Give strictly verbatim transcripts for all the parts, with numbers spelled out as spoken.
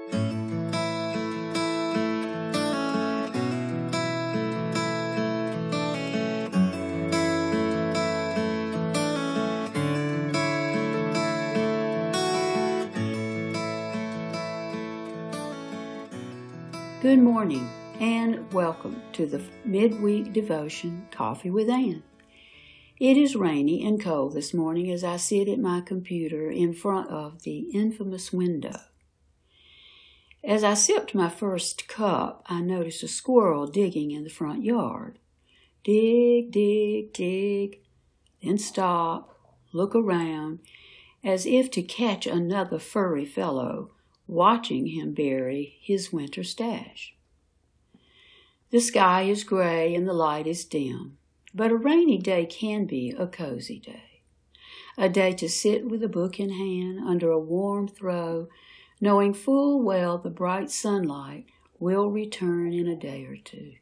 Good morning and welcome to the midweek devotion, Coffee with Ann. It is rainy and cold this morning as I sit at my computer in front of the infamous window. As I sipped my first cup, I noticed a squirrel digging in the front yard. Dig, dig, dig, then stop, look around, as if to catch another furry fellow, watching him bury his winter stash. The sky is gray and the light is dim, but a rainy day can be a cozy day. A day to sit with a book in hand under a warm throw, knowing full well the bright sunlight will return in a day or two.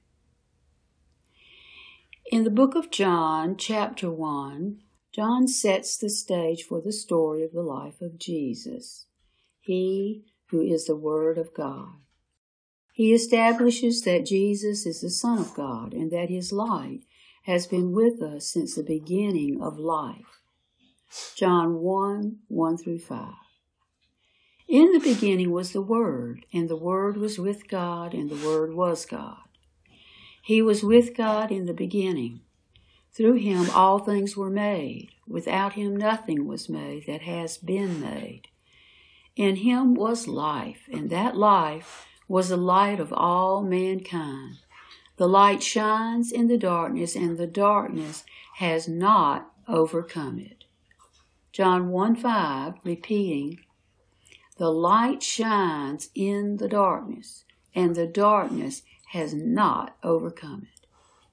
In the book of John, chapter one, John sets the stage for the story of the life of Jesus. He who is the Word of God. He establishes that Jesus is the Son of God and that His light has been with us since the beginning of life. John one, one through five. In the beginning was the Word, and the Word was with God, and the Word was God. He was with God in the beginning. Through Him all things were made. Without Him nothing was made that has been made. In Him was life, and that life was the light of all mankind. The light shines in the darkness, and the darkness has not overcome it. John one five, repeating, the light shines in the darkness, and the darkness has not overcome it.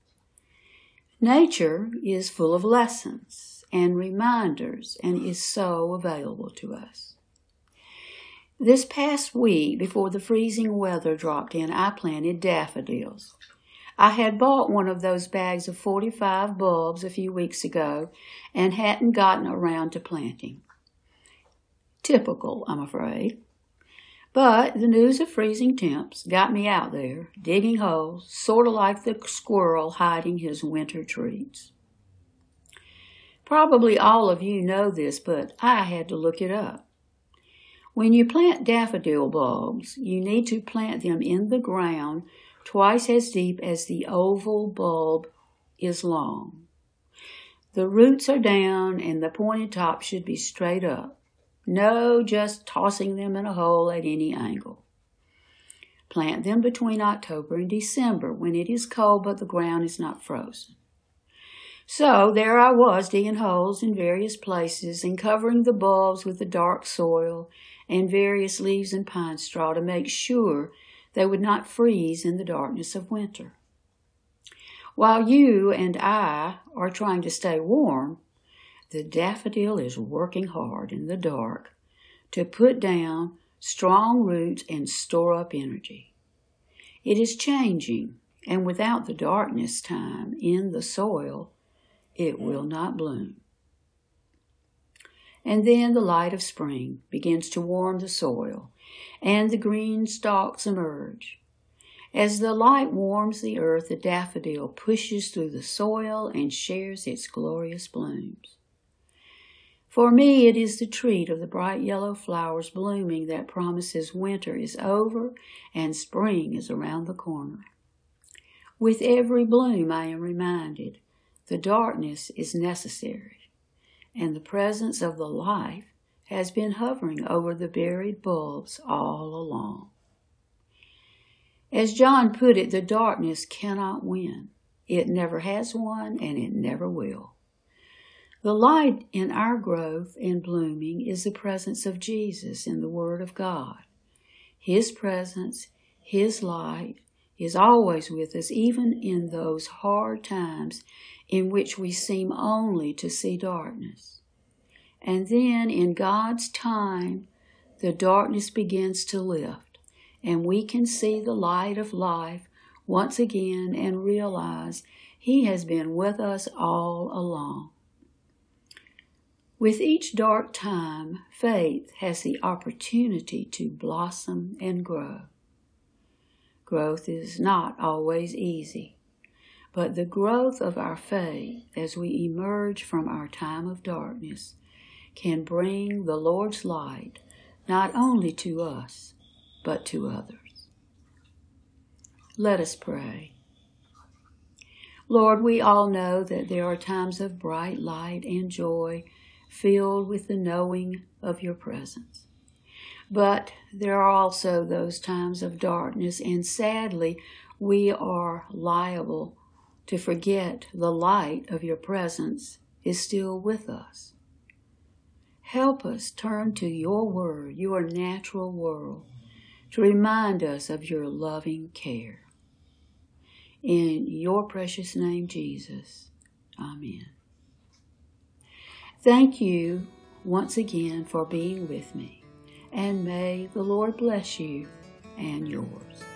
Nature is full of lessons and reminders and is so available to us. This past week, before the freezing weather dropped in, I planted daffodils. I had bought one of those bags of forty-five bulbs a few weeks ago and hadn't gotten around to planting. Typical, I'm afraid. But the news of freezing temps got me out there, digging holes, sort of like the squirrel hiding his winter treats. Probably all of you know this, but I had to look it up. When you plant daffodil bulbs, you need to plant them in the ground twice as deep as the oval bulb is long. The roots are down and the pointed top should be straight up. No just tossing them in a hole at any angle. Plant them between October and December when it is cold but the ground is not frozen. So there I was digging holes in various places and covering the bulbs with the dark soil and various leaves and pine straw to make sure they would not freeze in the darkness of winter. While you and I are trying to stay warm, the daffodil is working hard in the dark to put down strong roots and store up energy. It is changing, and without the darkness time in the soil, it will not bloom. And then the light of spring begins to warm the soil, and the green stalks emerge. As the light warms the earth, the daffodil pushes through the soil and shares its glorious blooms. For me, it is the treat of the bright yellow flowers blooming that promises winter is over and spring is around the corner. With every bloom, I am reminded the darkness is necessary, and the presence of the life has been hovering over the buried bulbs all along. As John put it, the darkness cannot win. It never has won, and it never will. The light in our growth and blooming is the presence of Jesus in the Word of God. His presence, His light, is always with us, even in those hard times in which we seem only to see darkness. And then, in God's time, the darkness begins to lift, and we can see the light of life once again and realize He has been with us all along. With each dark time, faith has the opportunity to blossom and grow. Growth is not always easy, but the growth of our faith as we emerge from our time of darkness can bring the Lord's light not only to us, but to others. Let us pray. Lord, we all know that there are times of bright light and joy filled with the knowing of your presence. But there are also those times of darkness, and sadly, we are liable to forget the light of your presence is still with us. Help us turn to your word, your natural world, to remind us of your loving care. In your precious name, Jesus. Amen. Thank you once again for being with me, and may the Lord bless you and yours.